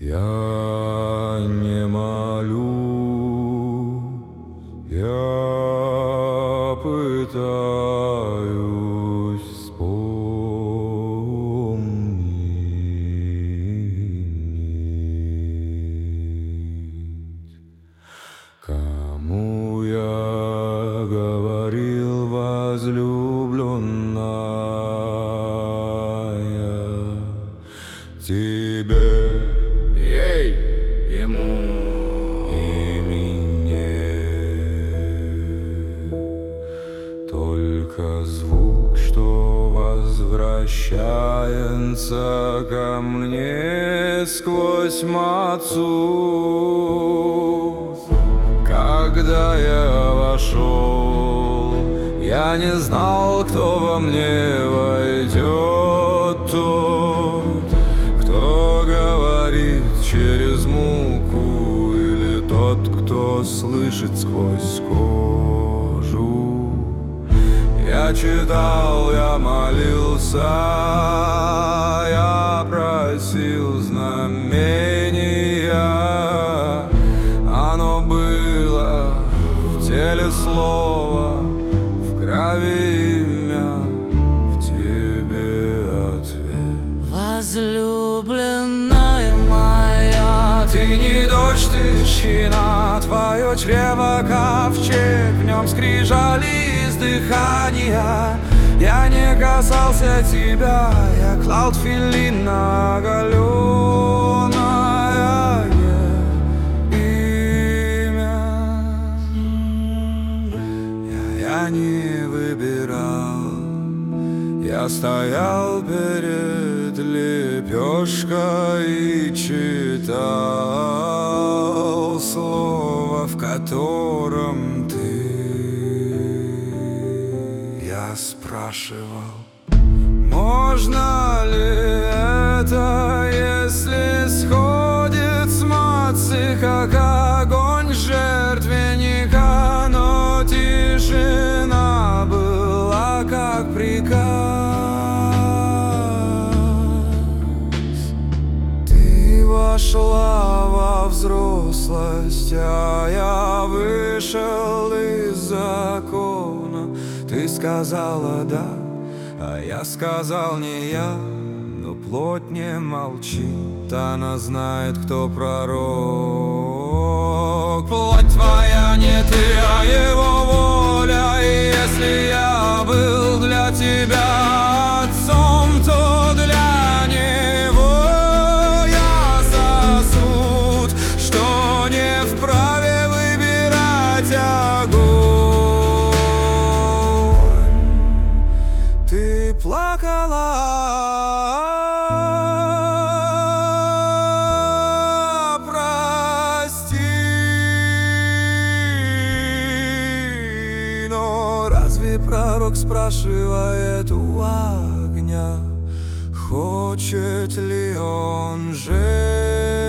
Я не молю, я пытаюсь вспомнить, кому я говорил, возлюбленная, тебе, ей, ему и мне. Только звук, что возвращается ко мне сквозь мацу. Когда я вошел, я не знал, кто во мне войдет. Тот, кто говорит через муку, или тот, кто слышит сквозь кожу. Я читал, я молился, я просил знамения. Оно было в теле слова, в крови имя, в тебе ответ. Возлюбленная моя, Ты не дождь, ты щина, твое чрево ковчег, в нем скрижали издыхания. Я не касался тебя, я клал тфилин на оголенное имя. Я не выбирал, я стоял перед лепешкой и читал слово, в котором ты. Я спрашивал, можно ли это, если сходит с мацы, как огонь жертвенника, но тишина была как приказ. Ты вошла во взрослость, а я вышел из закона. Ты сказала да, а я сказал не я. Но плоть не молчит, она знает, кто пророк. Плоть твоя не ты, а его воля. И если я был для тебя отцом, то для него я сосуд, что не вправе выбирать огонь. Ты плакала, прости, но разве пророк спрашивает у огня, хочет ли он жить?